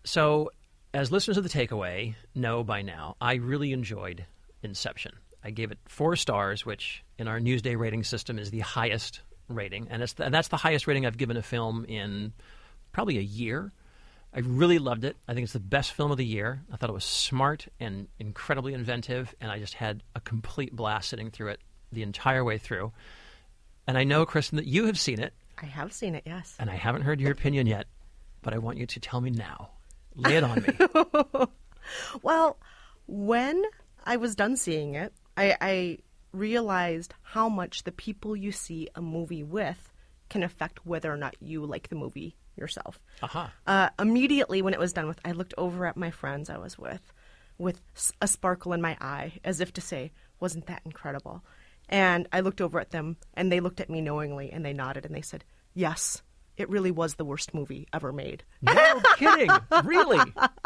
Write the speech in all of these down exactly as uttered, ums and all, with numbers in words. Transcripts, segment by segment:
So, as listeners of The Takeaway know by now, I really enjoyed Inception. I gave it four stars, which in our Newsday rating system is the highest rating. And, it's the, and that's the highest rating I've given a film in probably a year. I really loved it. I think it's the best film of the year. I thought it was smart and incredibly inventive, and I just had a complete blast sitting through it the entire way through. And I know, Kristen, that you have seen it. I have seen it, yes. And I haven't heard your opinion yet, but I want you to tell me now. Lay it on me. Well, when I was done seeing it, I, I realized how much the people you see a movie with can affect whether or not you like the movie yourself. Uh-huh. Uh, immediately when it was done with, I looked over at my friends I was with, with a sparkle in my eye, as if to say, wasn't that incredible? And I looked over at them, and they looked at me knowingly, and they nodded, and they said, yes, it really was the worst movie ever made. No kidding. Really?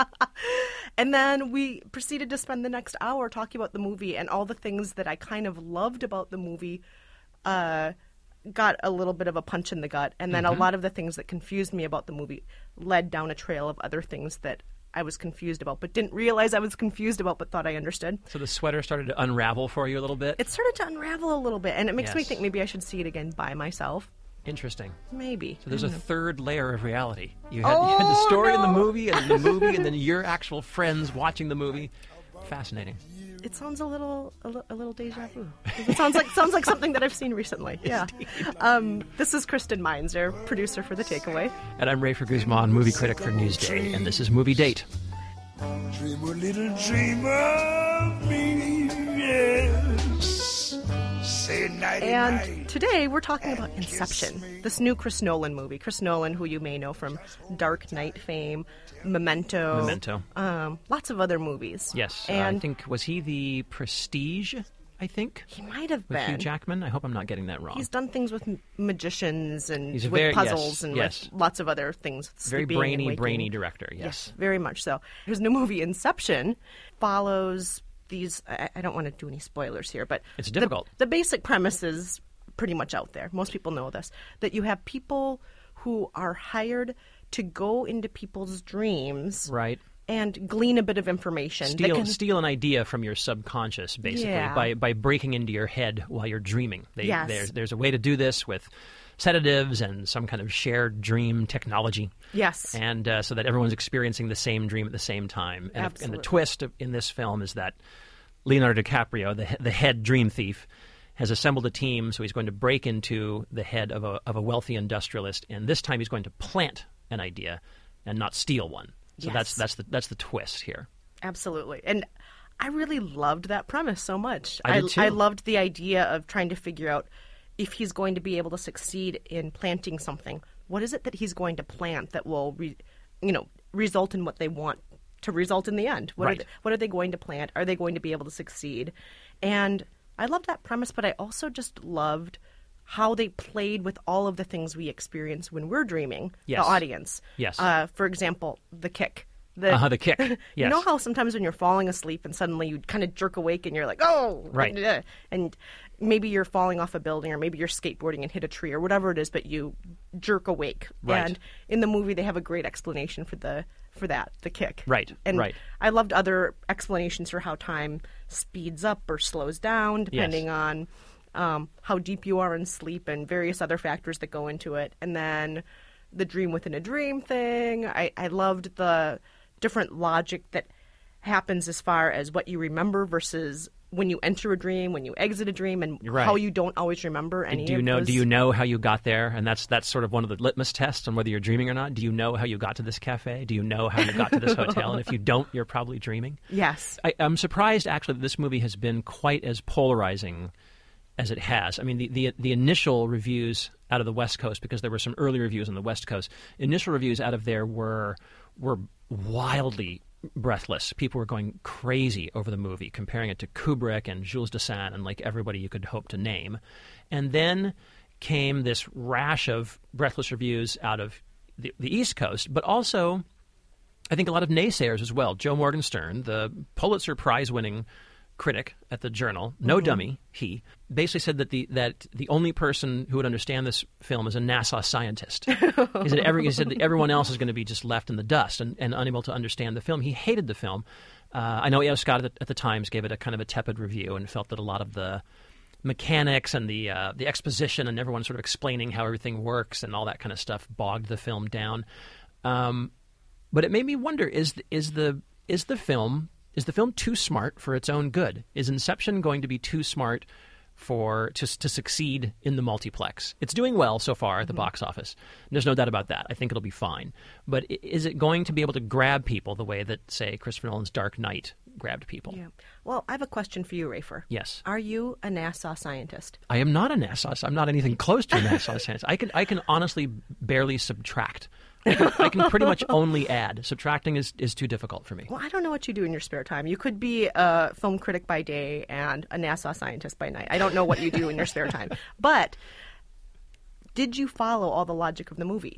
And then we proceeded to spend the next hour talking about the movie, and all the things that I kind of loved about the movie uh, got a little bit of a punch in the gut. And then mm-hmm. a lot of the things that confused me about the movie led down a trail of other things that I was confused about, but didn't realize I was confused about, but thought I understood. So the sweater started to unravel for you a little bit? It started to unravel a little bit, and it makes yes. me think maybe I should see it again by myself. Interesting. Maybe. So there's a know. third layer of reality. You had, oh, you had the story no. in the movie, and the movie, and then your actual friends watching the movie. Fascinating. It sounds a little, a, li- a little deja vu. It sounds like sounds like something that I've seen recently. Yeah. Um, this is Kristen Meinzer, producer for The Takeaway, and I'm Rafer Guzman, movie critic for Newsday, and this is Movie Date. Dream a little dream of me, yes. Say nighty And night. today we're talking about Inception, this new Chris Nolan movie. Chris Nolan, who you may know from Dark Knight fame, Memento. Memento. Um, lots of other movies. Yes. And uh, I think, was he the Prestige, I think? he might have With been. Hugh Jackman? I hope I'm not getting that wrong. He's done things with m- magicians and He's a with very- puzzles yes, and yes. with lots of other things. Very sleeping brainy, and waking. brainy director, yes. Yes, very much so. His new movie, Inception, follows these... I, I don't want to do any spoilers here, but... It's the- difficult. The, basic premise is pretty much out there. Most people know this. That you have people who are hired to go into people's dreams... Right. And glean a bit of information. that Steal, can... steal an idea from your subconscious, basically, Yeah. by, by breaking into your head while you're dreaming. They, Yes. there's, there's a way to do this with sedatives and some kind of shared dream technology. Yes. And uh, so that everyone's experiencing the same dream at the same time. And, and Absolutely. the twist of, in this film is that Leonardo DiCaprio, the, he- the head dream thief, has assembled a team, so he's going to break into the head of a, of a wealthy industrialist, and this time he's going to plant an idea and not steal one. So Yes. that's that's the that's the twist here. Absolutely. And I really loved that premise so much. I did too. I loved the idea of trying to figure out if he's going to be able to succeed in planting something. What is it that he's going to plant that will, re, you know, result in what they want to result in the end? What, Right. are they, what are they going to plant? Are they going to be able to succeed? And I loved that premise, but I also just loved how they played with all of the things we experience when we're dreaming, Yes. the audience. Yes. Uh, for example, the kick. The, Uh-huh, the kick. You Yes. know how sometimes when you're falling asleep and suddenly you kind of jerk awake and you're like, oh, Right. and maybe you're falling off a building or maybe you're skateboarding and hit a tree or whatever it is, but you jerk awake. Right. And in the movie, they have a great explanation for the for that, the kick. Right, And right. I loved other explanations for how time speeds up or slows down depending Yes. on um, how deep you are in sleep and various other factors that go into it. And then the dream within a dream thing. I, I loved the different logic that happens as far as what you remember versus when you enter a dream, when you exit a dream, and Right. how you don't always remember any do you of know? those. Do you know how you got there? And that's that's sort of one of the litmus tests on whether you're dreaming or not. Do you know how you got to this cafe? Do you know how you got to this hotel? And if you don't, you're probably dreaming. Yes. I, I'm surprised actually that this movie has been quite as polarizing as it has. I mean, the, the the initial reviews out of the West Coast, because there were some early reviews on the West Coast, initial reviews out of there were were wildly breathless. People were going crazy over the movie, comparing it to Kubrick and Jules Dassin and like everybody you could hope to name. And then came this rash of breathless reviews out of the, the East Coast, but also I think a lot of naysayers as well. Joe Morgenstern, the Pulitzer Prize-winning critic at the Journal, no Mm-hmm. dummy, he, basically said that the that the only person who would understand this film is a NASA scientist. he, said every, he said that everyone else is going to be just left in the dust and, and unable to understand the film. He hated the film. Uh, I know E O. Scott at the, at the Times gave it a kind of a tepid review and felt that a lot of the mechanics and the uh, the exposition and everyone sort of explaining how everything works and all that kind of stuff bogged the film down. Um, but it made me wonder: is is the is the film is the film too smart for its own good? Is Inception going to be too smart for to to succeed in the multiplex? It's doing well so far at the mm-hmm. box office. There's no doubt about that. I think it'll be fine. But is it going to be able to grab people the way that, say, Christopher Nolan's Dark Knight grabbed people? Yeah. Well, I have a question for you, Rafer. Yes. Are you a NASA scientist? I am not a NASA. I'm not anything close to a NASA scientist. I can I can honestly barely subtract. I can, I can pretty much only add. Subtracting is, is too difficult for me. Well, I don't know what you do in your spare time. You could be a film critic by day and a NASA scientist by night. I don't know what you do in your spare time. But did you follow all the logic of the movie?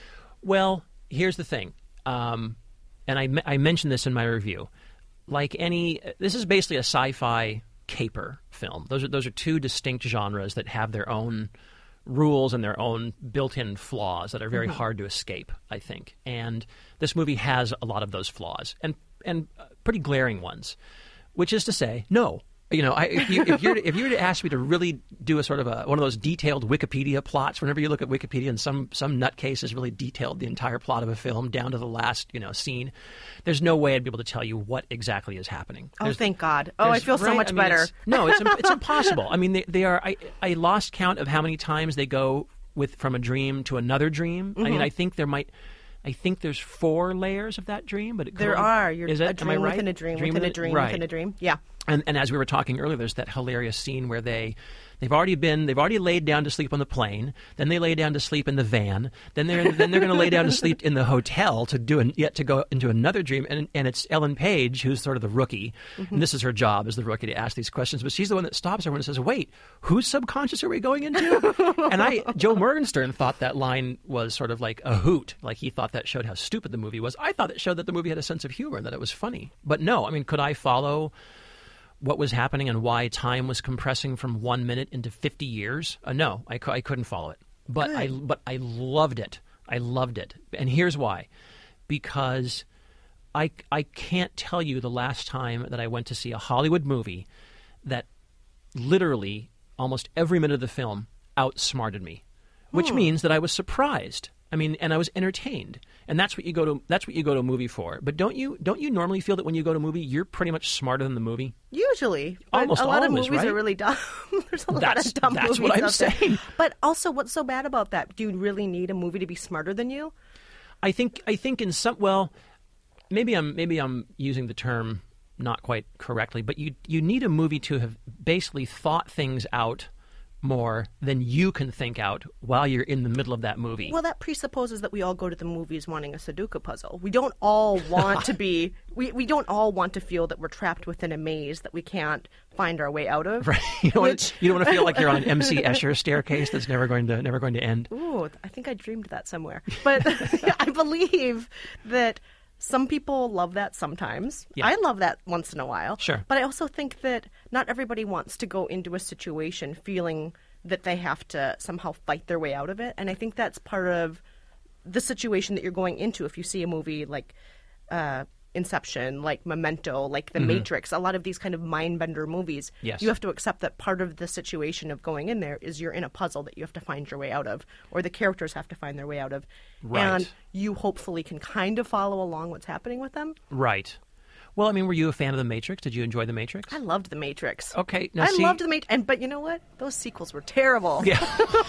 Well, here's the thing. Um, and I, I mentioned this in my review. Like any, this is basically a sci-fi caper film. Those are those are two distinct genres that have their own rules and their own built-in flaws that are very mm-hmm. hard to escape, I think. And this movie has a lot of those flaws, and and uh, pretty glaring ones. Which is to say, no. You know, I, if you if you're if you were to ask me to really do a sort of a one of those detailed Wikipedia plots, whenever you look at Wikipedia and some some nutcase has really detailed the entire plot of a film down to the last you know scene, there's no way I'd be able to tell you what exactly is happening. Oh, There's, thank God! Oh, I feel so right? much I mean, better. It's, no, it's it's impossible. I mean, they they are. I I lost count of how many times they go with from a dream to another dream. Mm-hmm. I mean, I think there might. I think there's four layers of that dream, but it there could, are. You're is it? a dream Am I right? within a dream, dream within a dream, right. within a dream. Yeah. And, and as we were talking earlier, there's that hilarious scene where they, they've already been, they've already laid down to sleep on the plane. Then they lay down to sleep in the van. Then they're then they're going to lay down to sleep in the hotel to do an, yet to go into another dream. And and it's Ellen Page who's sort of the rookie, mm-hmm. and this is her job as the rookie to ask these questions. But she's the one that stops everyone and says, "Wait, whose subconscious are we going into?" And I, Joe Morgenstern thought that line was sort of like a hoot, like he thought that showed how stupid the movie was. I thought it showed that the movie had a sense of humor and that it was funny. But no, I mean, could I follow what was happening and why time was compressing from one minute into fifty years? Uh, no, I, cu- I couldn't follow it. But I, but I loved it. I loved it. And here's why. Because I, I can't tell you the last time that I went to see a Hollywood movie that literally almost every minute of the film outsmarted me, which Hmm. means that I was surprised. I mean, and I was entertained, and that's what you go to. That's what you go to a movie for. But don't you? Don't you normally feel that when you go to a movie, you're pretty much smarter than the movie? Usually, but Almost a lot of always, movies right? are really dumb. There's a lot That's- of dumb that's movies what I'm out there. saying. But also, what's so bad about that? Do you really need a movie to be smarter than you? I think. I think in some. Well, maybe I'm. Maybe I'm using the term not quite correctly. But you. You need a movie to have basically thought things out more than you can think out while you're in the middle of that movie. Well, that presupposes that we all go to the movies wanting a Sudoku puzzle. We don't all want to be. We, we don't all want to feel that we're trapped within a maze that we can't find our way out of. Right. You don't, Which- want, you don't want to feel like you're on an M C Escher staircase that's never going to never going to end. Ooh, I think I dreamed that somewhere. But I believe that some people love that sometimes. Yeah. I love that once in a while. Sure. But I also think that not everybody wants to go into a situation feeling that they have to somehow fight their way out of it. And I think that's part of the situation that you're going into if you see a movie like uh, Inception, like Memento, like The Matrix, a lot of these kind of mind-bender movies. Yes. You have to accept that part of the situation of going in there is you're in a puzzle that you have to find your way out of, or the characters have to find their way out of. Right. And you hopefully can kind of follow along what's happening with them. Right. Well, I mean, were you a fan of The Matrix? Did you enjoy The Matrix? I loved The Matrix. Okay. Now I see, loved The Matrix. And, but you know what? Those sequels were terrible. Yeah.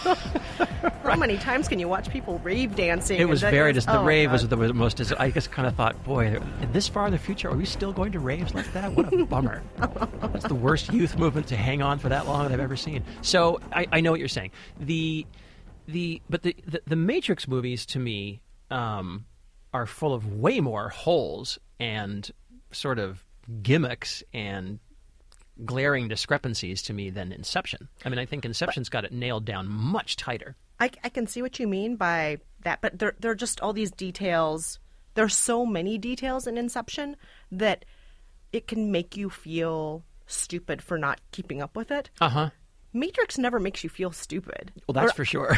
How many times can you watch people rave dancing? It was and that very. was- Dis- the oh, rave God. was the most. Dis- I just kind of thought, boy, this far in the future, are we still going to raves like that? What a bummer. That's the worst youth movement to hang on for that long that I've ever seen. So I, I know what you're saying. The, the, but the the, the Matrix movies to me um, are full of way more holes and sort of gimmicks and glaring discrepancies to me than Inception. I mean, I think Inception's got it nailed down much tighter. I, I can see what you mean by that, but there, there are just all these details. There are so many details in Inception that it can make you feel stupid for not keeping up with it. Uh huh. Matrix never makes you feel stupid. Well, that's Or- for sure.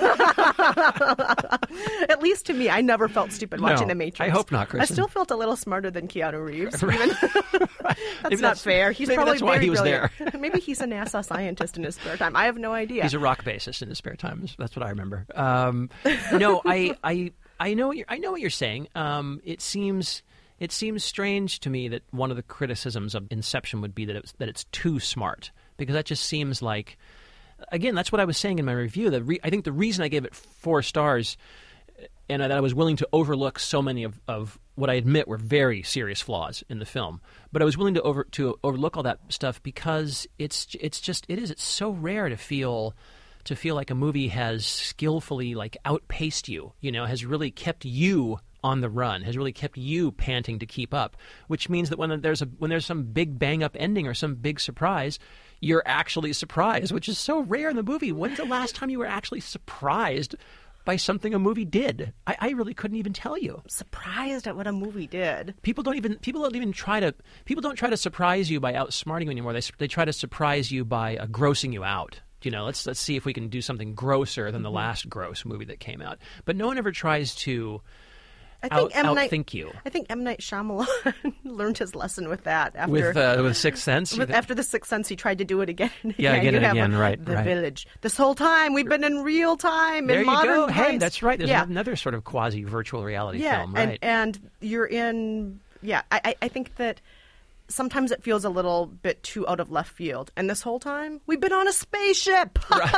At least to me, I never felt stupid No, watching The Matrix. I hope not, I Kristen. still felt a little smarter than Keanu Reeves. Even. that's Maybe not that's- fair. He's maybe probably that's why very he was brilliant. Maybe he's a NASA scientist in his spare time. I have no idea. He's a rock bassist in his spare time. That's what I remember. Um, no, I, I, I know what you're, I know what you're saying. Um, it seems, it seems strange to me that one of the criticisms of Inception would be that it's, that it's too smart, because that just seems like, again, that's what I was saying in my review. That re- I think the reason I gave it four stars, and that I was willing to overlook so many of, of what I admit were very serious flaws in the film, but I was willing to over to overlook all that stuff because it's it's just it is it's so rare to feel to feel like a movie has skillfully like outpaced you, you know, has really kept you on the run, has really kept you panting to keep up, which means that when there's a when there's some big bang up ending or some big surprise, you're actually surprised, which is so rare in the movie. When's the last time you were actually surprised by something a movie did? I, I really couldn't even tell you. surprised at what a movie did. People don't even people don't even try to people don't try to surprise you by outsmarting you anymore. They they try to surprise you by uh, grossing you out. You know, let's let's see if we can do something grosser than the last gross movie that came out. But no one ever tries to I out, think M. Night, outthink you. I think M. Night Shyamalan learned his lesson with that. After With uh, with Sixth Sense, you with, think? after The Sixth Sense, he tried to do it again and again. Yeah, again You and have, again, uh, right, The right. Village. This whole time, we've been in real time, There in you modern go. Hey, times. that's right. There's yeah. another sort of quasi virtual reality yeah, film, right? and, and you're in, yeah, I, I- I think that sometimes it feels a little bit too out of left field. And this whole time, we've been on a spaceship!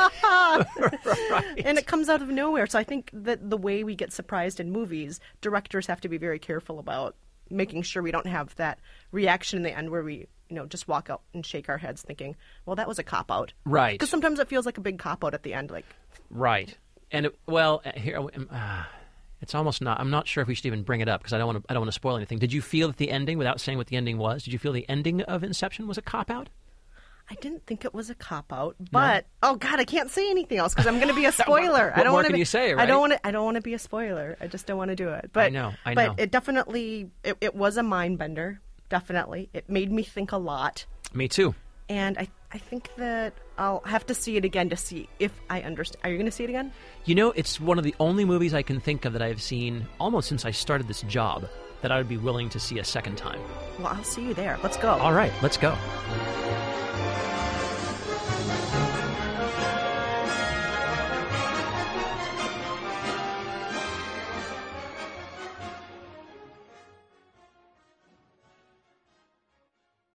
Right. And it comes out of nowhere. So I think that the way we get surprised in movies, directors have to be very careful about making sure we don't have that reaction in the end where we, you know, just walk out and shake our heads thinking, well, that was a cop-out. Right. Because sometimes it feels like a big cop-out at the end. Like, Right. And it, well, uh, here um, uh, it's almost not. I'm not sure if we should even bring it up because I don't want to. I don't want to spoil anything. Did you feel that the ending, without saying what the ending was, did you feel the ending of Inception was a cop out? I didn't think it was a cop-out, but, oh, God, I can't say anything else because I'm going to be a spoiler. What I don't more wanna can be, you say, I right? don't want to. I don't want to be a spoiler. I just don't want to do it. But, know, I but know. it definitely, it, it was a mind bender, definitely. It made me think a lot. Me too. And I, I think that I'll have to see it again to see if I understand. Are you going to see it again? You know, it's one of the only movies I can think of that I've seen almost since I started this job that I would be willing to see a second time. Well, I'll see you there. Let's go. All right, let's go.